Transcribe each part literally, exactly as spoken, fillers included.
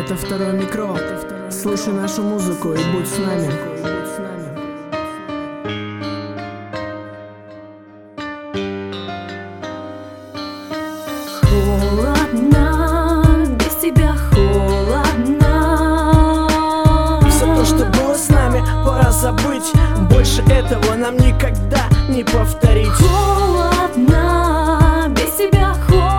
Это второй микро. Слушай нашу музыку и будь с нами. Холодно, без тебя холодно. Все то, что было с нами, пора забыть. Больше этого нам никогда не повторить. Холодно, без тебя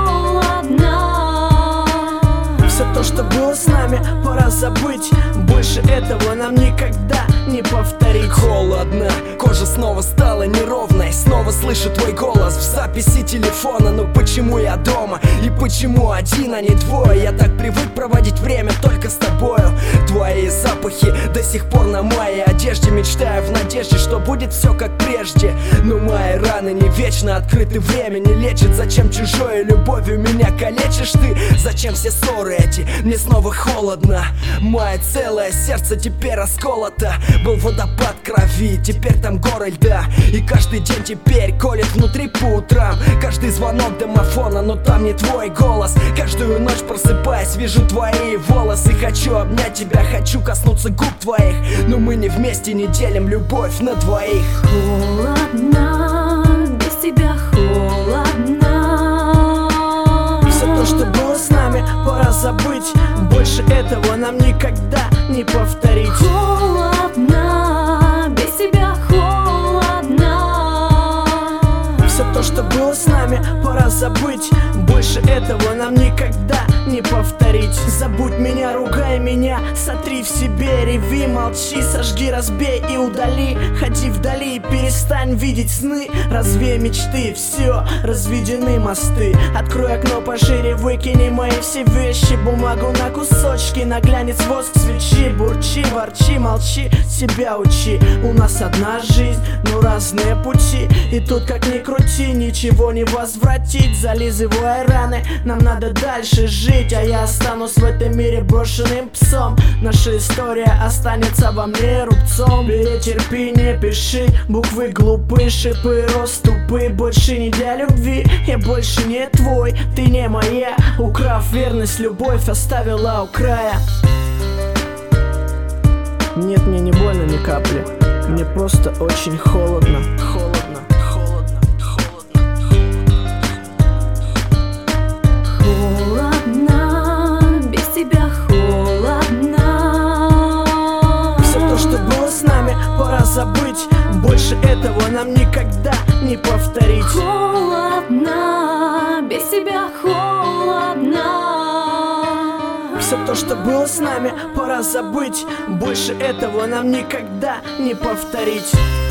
холодно. Все то, что было с нами, пора забыть. Больше этого нам никогда не повторить. Холодно, кожа снова стала неровной. Снова слышу твой голос в записи телефона. Но почему я дома? И почему один, а не двое? Я так привык проводить время только с тобою. Твои запахи до сих пор на моей одежде. Мечтаю в надежде, что будет все как прежде. Но мои раны не вечно открыты, время не лечит. Зачем чужой любовью меня калечишь ты? Зачем все ссоры эти? Мне снова холодно. Мое целое сердце теперь расколото. Был водопад крови, теперь там горы льда. И каждый день теперь колет внутри по утрам. Каждый звонок домофона, но там не твой голос. Каждую ночь просыпаясь, вижу твои волосы. Хочу обнять тебя, хочу коснуться губ твоих. Но мы не вместе, не делим любовь на двоих. Холодно, без тебя холодно. Все то, что было с нами, пора забыть. Больше этого нам никогда не повторить. Холодно, без тебя холодно. Все то, что было с нами, пора забыть. Больше этого нам никогда не повторить. Забудь меня, ругай меня, сотри в себе, реви, молчи, сожги, разбей и удали. Ходи вдали, перестань видеть сны, развей мечты, все, разведены мосты. Открой окно пошире, выкини мои все вещи, бумагу на кусочки, наглянец воск свечи. Бурчи, ворчи, молчи, себя учи. У нас одна жизнь, но разные пути. И тут как ни крути, ничего не возвратить. Зализывая раны, нам надо дальше жить. А я останусь в этом мире брошенным псом. Наша история останется во мне рубцом. Бери, терпи, не пиши, буквы глупы, шипы, роступы. Больше не для любви, я больше не твой, ты не моя. Украв верность, любовь оставила у края. Нет, мне не больно ни капли. Мне просто очень холодно. Холодно, холодно, холодно, холодно. Холодно, без тебя холодно. Все то, что было с нами, пора забыть. Больше этого нам никогда не повторить. Холодно, без тебя холодно. Все то, что было с нами, пора забыть. Больше этого нам никогда не повторить.